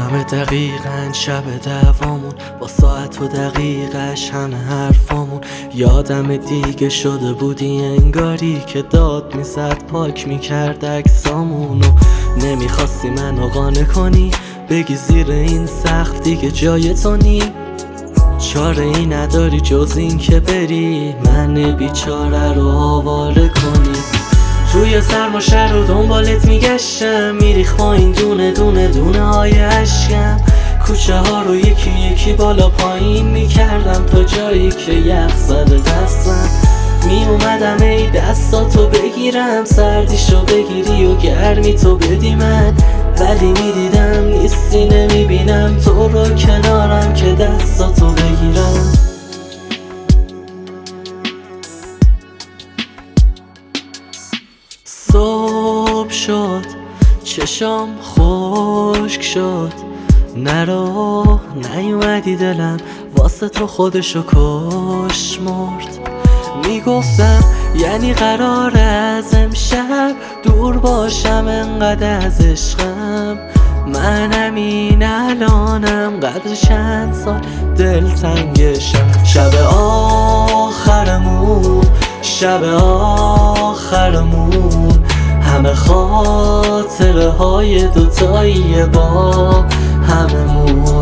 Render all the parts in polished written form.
همه دقیقاً شب دوامون با ساعت و دقیقش همه حرفامون یادم دیگه شده بودی انگاری که داد میزد پاک میکرد اجسامونو نمیخواستی منو قانع کنی بگی زیر این سقف دیگه جای تو نی چاره ای نداری جز این که بری من بیچاره رو آواره کنی توی سرما شهر رو دنبالت میگشتم میریخ با این دونه دونه دونه های عشقم کوچه ها رو یکی یکی بالا پایین میکردم تا جایی که یخ زده دستم میومدم ای دستاتو بگیرم سردیشو بگیری و گرمی تو بدی من ولی میدیدم نیستی نمیبینم تو رو کنارم که دستاتو بگیرم صبح شد چشام خشک شد نرو نیومدی دلم واسه تو خودشو کش مرد میگفتم یعنی قرار از امشب دور باشم انقدر از عشقم من همین الانم قدر چند سال دلتنگشم شب آخرمون شب آخرمون همه خاطره های دوتایی با هممون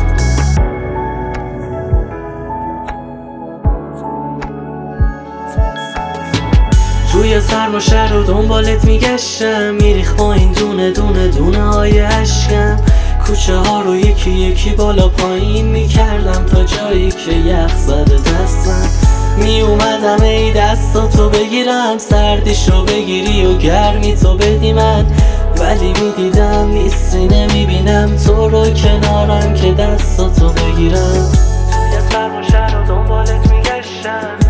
توی سرما شهر رو دنبالت میگشتم میریخ با این دونه دونه دونه های عشقم کوچه ها رو یکی یکی بالا پایین میکردم تا جایی که یخ زده دستم میومدم ای دستاتو بگیرم سردیشو بگیری و گرمی تو بدی من ولی میدیدم نیستی نمیبینم تو رو کنارم که دستاتو بگیرم توی سرما شهر رو دنبالت میگشتم